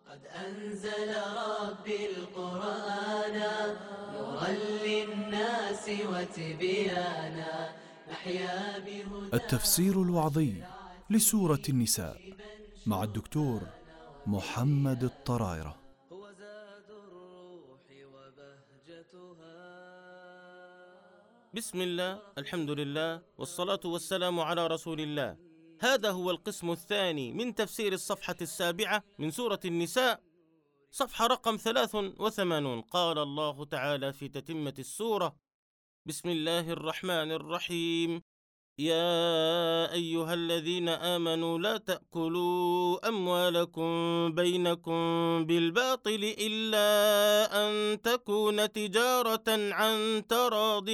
قد أنزل ربي القرآن نورا للناس وتبيانا نحيا بهداه. التفسير الوعظي لسورة النساء مع الدكتور محمد الطرايرة. هو زاد الروح وبهجتها. بسم الله، الحمد لله، والصلاة والسلام على رسول الله. هذا هو القسم الثاني من تفسير الصفحة 7 من سورة النساء، صفحة رقم 83. قال الله تعالى في تتمة السورة: بسم الله الرحمن الرحيم. يا أيها الذين آمنوا لا تأكلوا أموالكم بينكم بالباطل إلا أن تكون تجارة عن تراض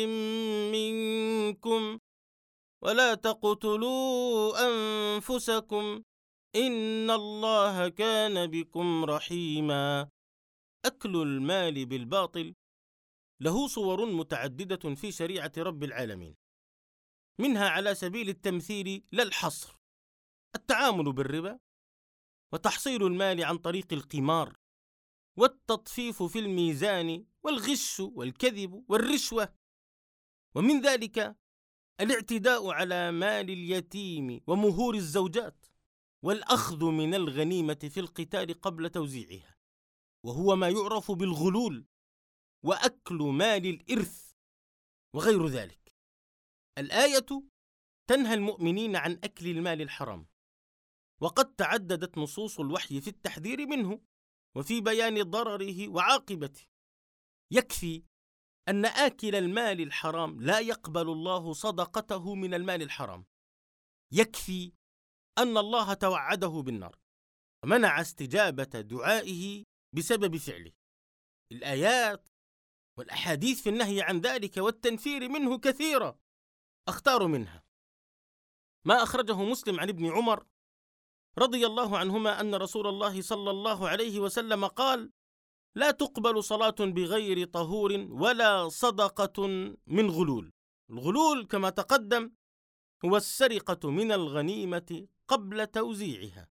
منكم ولا تقتلوا أنفسكم إن الله كان بكم رحيما. أكل المال بالباطل له صور متعددة في شريعة رب العالمين، منها على سبيل التمثيل لا الحصر التعامل بالربا، وتحصيل المال عن طريق القمار، والتطفيف في الميزان، والغش والكذب والرشوة. ومن ذلك الاعتداء على مال اليتيم ومهور الزوجات، والأخذ من الغنيمة في القتال قبل توزيعها، وهو ما يعرف بالغلول، وأكل مال الإرث وغير ذلك. الآية تنهى المؤمنين عن أكل المال الحرام، وقد تعددت نصوص الوحي في التحذير منه وفي بيان ضرره وعاقبته. يكفي أن آكل المال الحرام لا يقبل الله صدقته من المال الحرام. يكفي أن الله توعده بالنار ومنع استجابة دعائه بسبب فعله. الآيات والأحاديث في النهي عن ذلك والتنفير منه كثيرة، أختار منها ما أخرجه مسلم عن ابن عمر رضي الله عنهما أن رسول الله صلى الله عليه وسلم قال: لا تقبل صلاة بغير طهور ولا صدقة من غلول. الغلول كما تقدم هو السرقة من الغنيمة قبل توزيعها.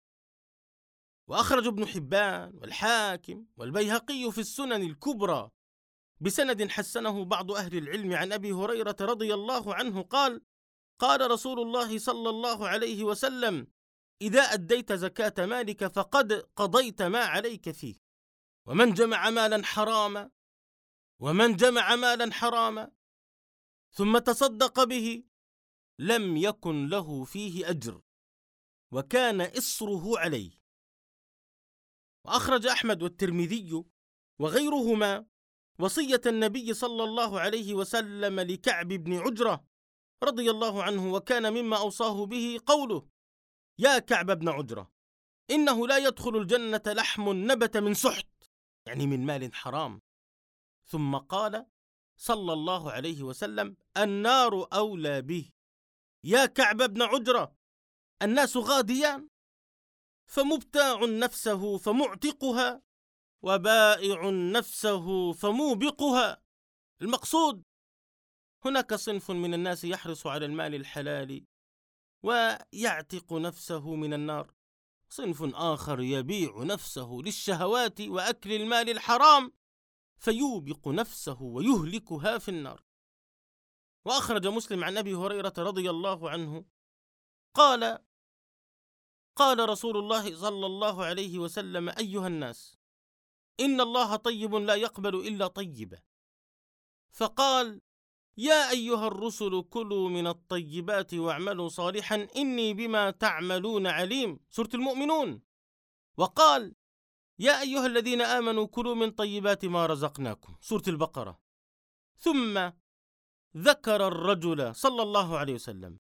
وأخرج ابن حبان والحاكم والبيهقي في السنن الكبرى بسند حسنه بعض أهل العلم عن أبي هريرة رضي الله عنه قال: قال رسول الله صلى الله عليه وسلم: إذا أديت زكاة مالك فقد قضيت ما عليك فيه، ومن جمع مالا حراما ثم تصدق به لم يكن له فيه أجر وكان إصره عليه. وأخرج أحمد والترمذي وغيرهما وصية النبي صلى الله عليه وسلم لكعب بن عجرة رضي الله عنه، وكان مما أوصاه به قوله: يا كعب بن عجرة، إنه لا يدخل الجنة لحم نبت من سحت، يعني من مال حرام. ثم قال صلى الله عليه وسلم: النار أولى به. يا كعب بن عجرة، الناس غاديان، فمبتاع نفسه فمعتقها، وبائع نفسه فموبقها. المقصود هناك صنف من الناس يحرص على المال الحلال ويعتق نفسه من النار، صنف آخر يبيع نفسه للشهوات وأكل المال الحرام فيوبق نفسه ويهلكها في النار. وأخرج مسلم عن أبي هريرة رضي الله عنه قال: قال رسول الله صلى الله عليه وسلم: أيها الناس، إن الله طيب لا يقبل إلا طيبا. فقال: يا أيها الرسل كلوا من الطيبات واعملوا صالحا إني بما تعملون عليم، سورة المؤمنون. وقال: يا أيها الذين آمنوا كلوا من طيبات ما رزقناكم، سورة البقرة. ثم ذكر الرجل صلى الله عليه وسلم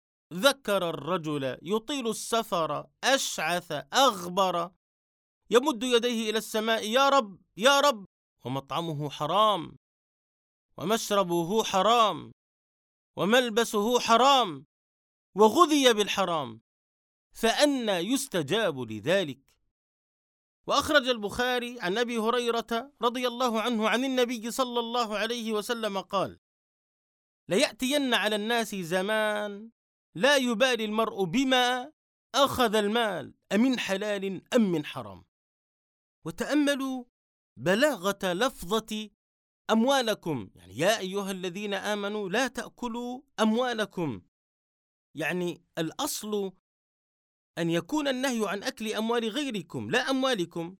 يطيل السفر أشعث أغبر يمد يديه إلى السماء: يا رب يا رب، ومطعمه حرام ومشربه حرام وملبسه حرام وغذي بالحرام، فأنى يستجاب لذلك. وأخرج البخاري عن أبي هريرة رضي الله عنه عن النبي صلى الله عليه وسلم قال: ليأتين على الناس زمان لا يبالي المرء بما أخذ المال أمن حلال أم من حرام. وتأملوا بلاغة لفظة أموالكم، يعني يا أيها الذين آمنوا لا تأكلوا أموالكم. يعني الأصل أن يكون النهي عن أكل أموال غيركم لا أموالكم،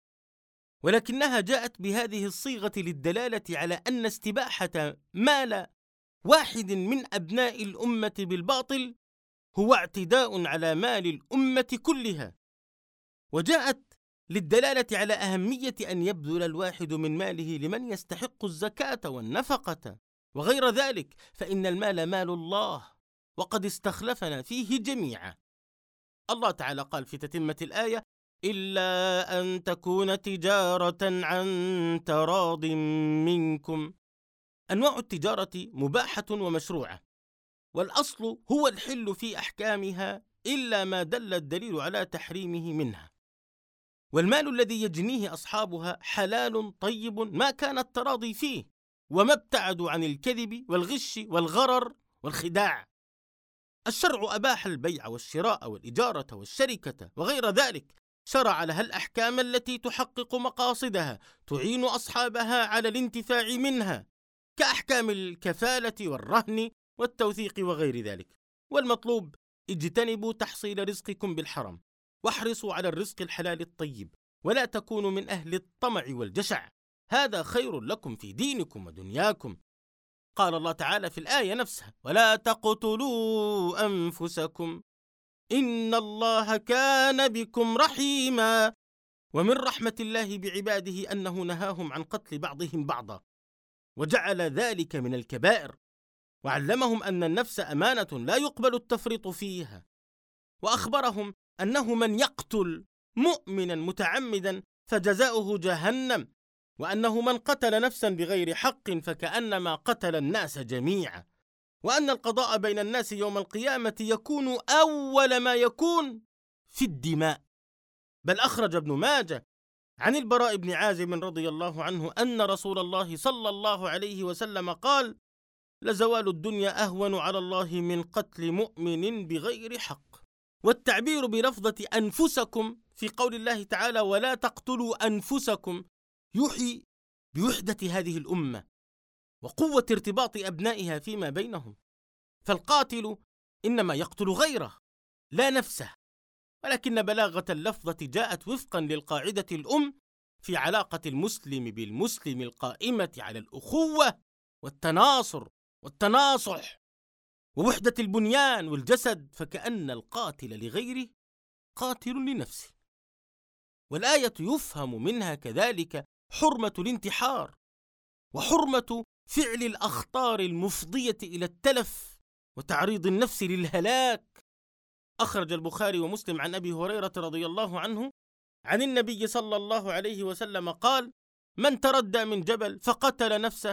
ولكنها جاءت بهذه الصيغة للدلالة على أن استباحة مال واحد من أبناء الأمة بالباطل هو اعتداء على مال الأمة كلها، وجاءت للدلالة على أهمية أن يبذل الواحد من ماله لمن يستحق الزكاة والنفقة وغير ذلك، فإن المال مال الله وقد استخلفنا فيه جميعا. الله تعالى قال في تتمة الآية: إلا أن تكون تجارة عن تراض منكم. أنواع التجارة مباحة ومشروعة، والأصل هو الحل في أحكامها إلا ما دل الدليل على تحريمه منها، والمال الذي يجنيه أصحابها حلال طيب ما كان التراضي فيه، وما ابتعدوا عن الكذب والغش والغرر والخداع. الشرع أباح البيع والشراء والإجارة والشركة وغير ذلك، شرع لها الأحكام التي تحقق مقاصدها، تعين أصحابها على الانتفاع منها، كأحكام الكفالة والرهن والتوثيق وغير ذلك. والمطلوب: اجتنبوا تحصيل رزقكم بالحرام، واحرصوا على الرزق الحلال الطيب، ولا تكونوا من أهل الطمع والجشع، هذا خير لكم في دينكم ودنياكم. قال الله تعالى في الآية نفسها: ولا تقتلوا أنفسكم إن الله كان بكم رحيما. ومن رحمة الله بعباده أنه نهاهم عن قتل بعضهم بعضا، وجعل ذلك من الكبائر، وعلمهم أن النفس أمانة لا يقبل التفريط فيها، وأخبرهم أنه من يقتل مؤمنا متعمدا فجزاؤه جهنم، وأنه من قتل نفسا بغير حق فكأنما قتل الناس جميعا، وأن القضاء بين الناس يوم القيامة يكون أول ما يكون في الدماء. بل أخرج ابن ماجه عن البراء بن عازب رضي الله عنه أن رسول الله صلى الله عليه وسلم قال: لزوال الدنيا أهون على الله من قتل مؤمن بغير حق. والتعبير بلفظة أنفسكم في قول الله تعالى: ولا تقتلوا أنفسكم يوحي بوحدة هذه الأمة وقوة ارتباط أبنائها فيما بينهم، فالقاتل إنما يقتل غيره لا نفسه، ولكن بلاغة اللفظة جاءت وفقا للقاعدة الأم في علاقة المسلم بالمسلم القائمة على الأخوة والتناصر والتناصح ووحدة البنيان والجسد، فكأن القاتل لغيره قاتل لنفسه. والآية يفهم منها كذلك حرمة الانتحار وحرمة فعل الأخطار المفضية إلى التلف وتعريض النفس للهلاك. أخرج البخاري ومسلم عن أبي هريرة رضي الله عنه عن النبي صلى الله عليه وسلم قال: من تردى من جبل فقتل نفسه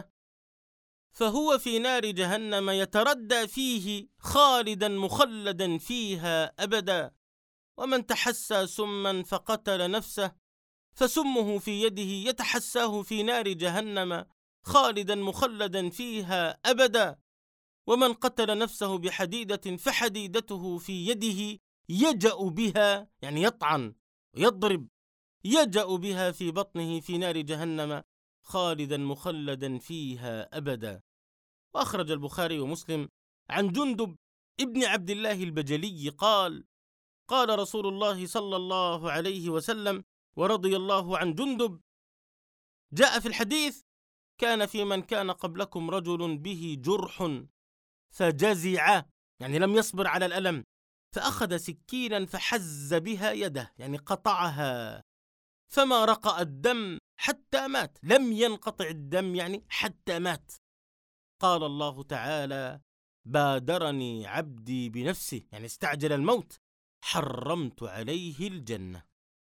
فهو في نار جهنم يتردى فيه خالدا مخلدا فيها أبدا، ومن تحسى سما فقتل نفسه فسمه في يده يتحساه في نار جهنم خالدا مخلدا فيها أبدا، ومن قتل نفسه بحديدة فحديدته في يده يجأ بها، يعني يطعن ويضرب، يجأ بها في بطنه في نار جهنم خالدا مخلدا فيها أبدا. وأخرج البخاري ومسلم عن جندب ابن عبد الله البجلي قال: قال رسول الله صلى الله عليه وسلم ورضي الله عن جندب: جاء في الحديث: كان في من كان قبلكم رجل به جرح فجزع، يعني لم يصبر على الألم، فأخذ سكينا فحز بها يده، يعني قطعها، فما رقأ الدم حتى مات، لم ينقطع الدم يعني حتى مات. قال الله تعالى: بادرني عبدي بنفسه، يعني استعجل الموت، حرمت عليه الجنة.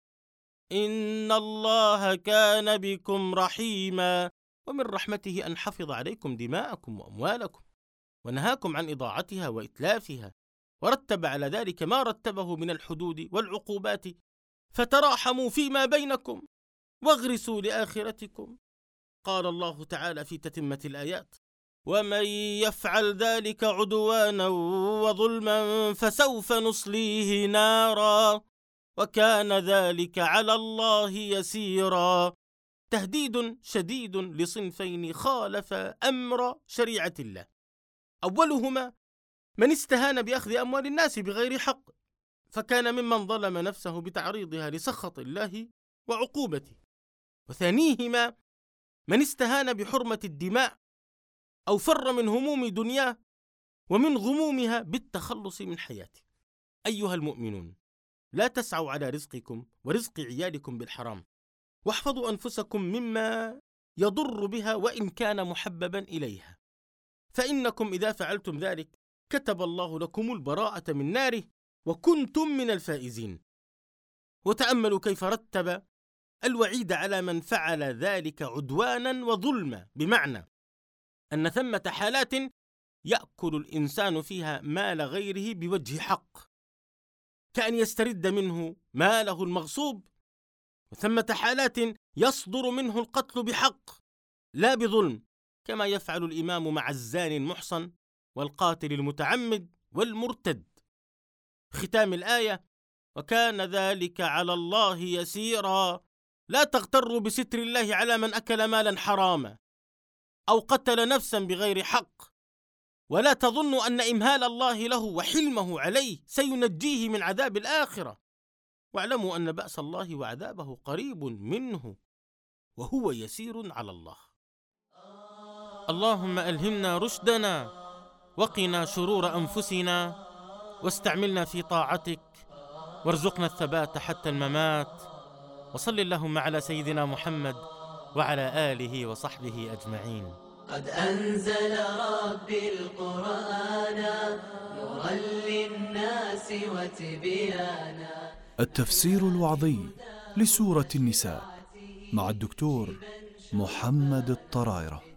إن الله كان بكم رحيما. ومن رحمته أن حفظ عليكم دماءكم وأموالكم، ونهاكم عن إضاعتها وإتلافها، ورتب على ذلك ما رتبه من الحدود والعقوبات، فتراحموا فيما بينكم واغرسوا لآخرتكم. قال الله تعالى في تتمة الآيات: ومن يفعل ذلك عدوانا وظلما فسوف نصليه نارا وكان ذلك على الله يسيرا. تهديد شديد لصنفين خالف أمر شريعة الله. أولهما من استهان بأخذ أموال الناس بغير حق، فكان ممن ظلم نفسه بتعريضها لسخط الله وعقوبته. وثانيهما من استهان بحرمة الدماء أو فر من هموم دنياه ومن غمومها بالتخلص من حياته. أيها المؤمنون، لا تسعوا على رزقكم ورزق عيالكم بالحرام، واحفظوا أنفسكم مما يضر بها وإن كان محببا إليها، فإنكم إذا فعلتم ذلك كتب الله لكم البراءة من ناره وكنتم من الفائزين. وتأملوا كيف رتب الوعيد على من فعل ذلك عدوانا وظلما، بمعنى أن ثمة حالات يأكل الإنسان فيها مال غيره بوجه حق، كأن يسترد منه ماله المغصوب، وثمة حالات يصدر منه القتل بحق لا بظلم، كما يفعل الإمام مع الزاني المحصن والقاتل المتعمد والمرتد. ختام الآية: وكان ذلك على الله يسيرا. لا تغتروا بستر الله على من أكل مالا حراما أو قتل نفسا بغير حق، ولا تظنوا أن إمهال الله له وحلمه عليه سينجيه من عذاب الآخرة، واعلموا أن بأس الله وعذابه قريب منه وهو يسير على الله. اللهم ألهمنا رشدنا وقنا شرور أنفسنا، واستعملنا في طاعتك، وارزقنا الثبات حتى الممات. وصل اللهم على سيدنا محمد وعلى آله وصحبه أجمعين. قد أنزل ربي القرآن نورا للناس وتبيانا. التفسير الوعظي لسورة النساء مع الدكتور محمد الطرائرة.